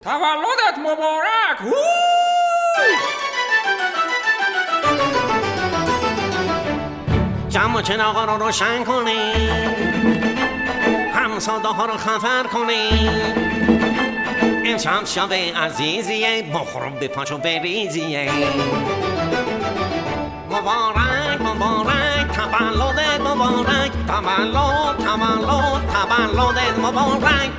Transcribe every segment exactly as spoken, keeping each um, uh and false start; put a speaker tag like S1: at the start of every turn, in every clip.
S1: تولدت مبارک.
S2: جمع چراغا رو روشن کنیم، همساده ها رو خبر کنیم. امشب شب عزیزیه، بخورم به پاچو بریزیه. مبارک مبارک تولدت مبارک، تولد تولد تولدت مبارک.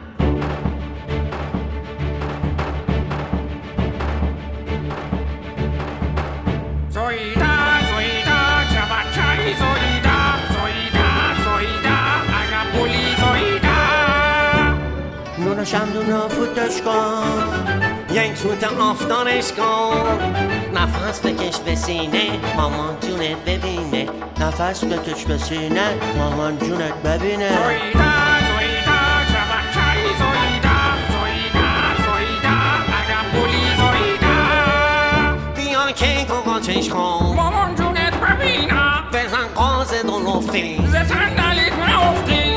S1: زویدا زویدا چبچه زویدا زویدا زویدا اگه بولی زویدا.
S2: نون شمدون فوتش کن، یک توت آفتارش کن. نفس بکش به سینه، مامان جونت ببینه. نفس بکش به سینه، مامان جونت ببینه.
S1: زویدا زویدا چبچه زویدا زویدا زویدا اگه بولی زویدا.
S2: بیا که تو قاچش کن،
S1: مامان جونت ببینم.
S2: بزن قازد و لفتی،
S1: ز صندلیت نافتی.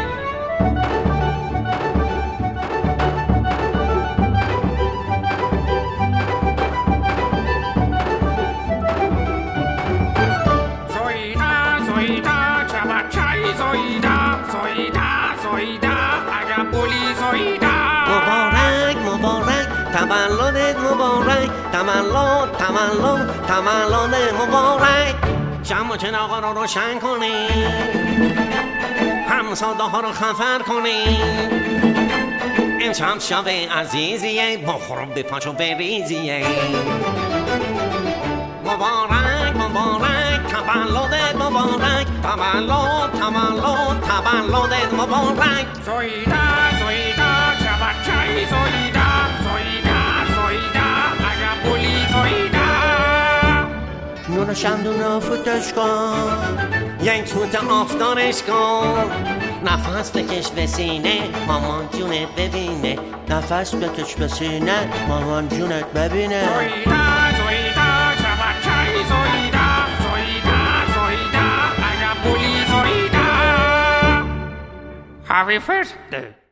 S2: مبارک مبارک تولدت مبارک، تولد تولد تولدت مبارک. شمع و چراغا رو روشن کنیم، همساده ها رو خبر کنیم. امشب شب عزیزیه، بخورم به پاچو بریزیه. مبارک مبارک تولدت مبارک، تولد تولد تولدت مبارک.
S1: زویدا زویدا چبچه زویدا زویدا زویدا اگه بولی زویدا.
S2: نون شمدون فوتش کن، یک توت آفتارش کن. نفس بکش به سینه، مامان جونت ببینه. نفس بکش به سینه، مامان جونت ببینه.
S1: زویدا زویدا چبچه زویدا زویدا زویدا اگه بولی زویدا. Happy birthday.